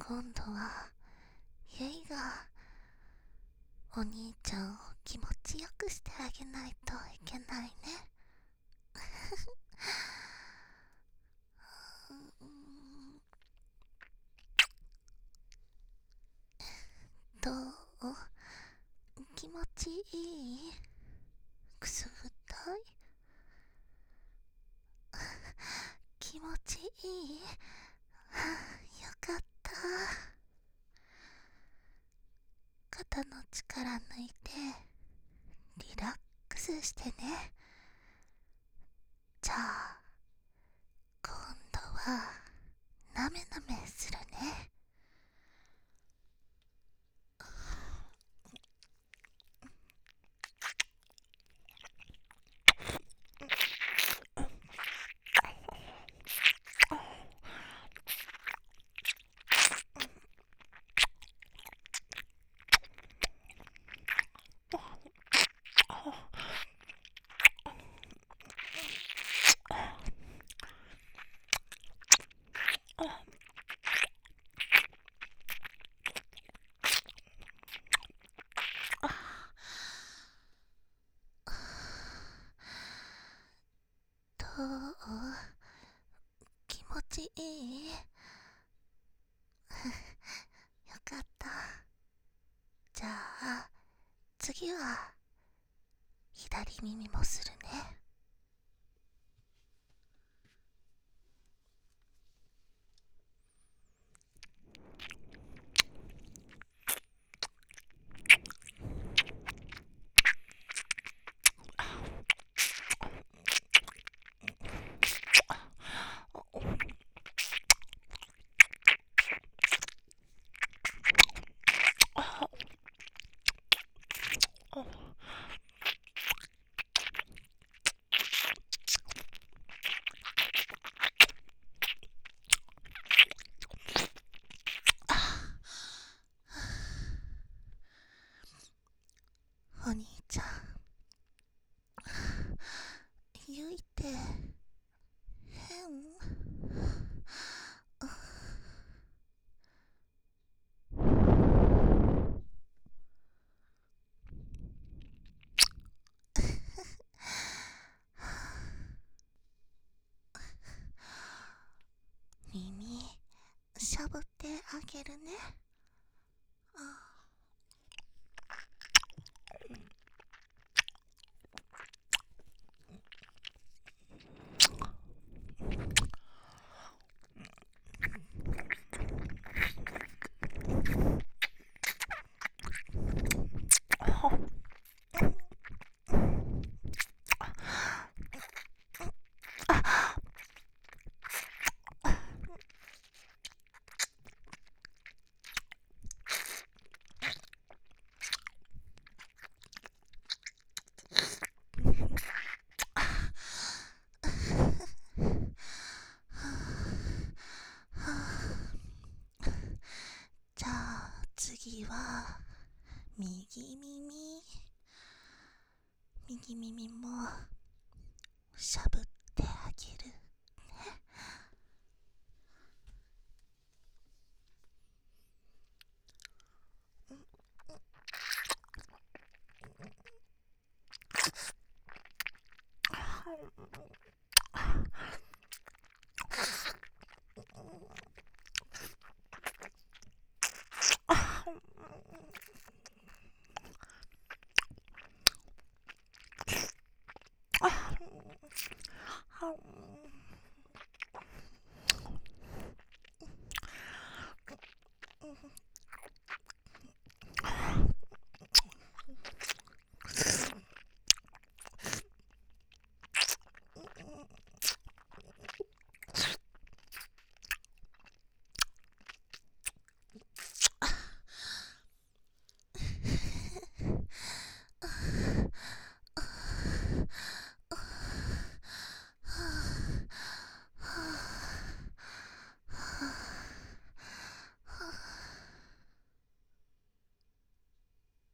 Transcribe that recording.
今度はゆいがお兄ちゃんを気持ちよくしてあげないといけないね。どう？気持ちいい？くすぐったい？気持ちいい？よかった。肩の力抜いてリラックスしてね。じゃあ今度はなめなめするね。どう？気持ちいい？よかった。じゃあ次は左耳もするね。お兄ちゃん、ゆいって変？耳しゃぶってあげるね。じゃあ次は右耳。右耳もしゃぶっ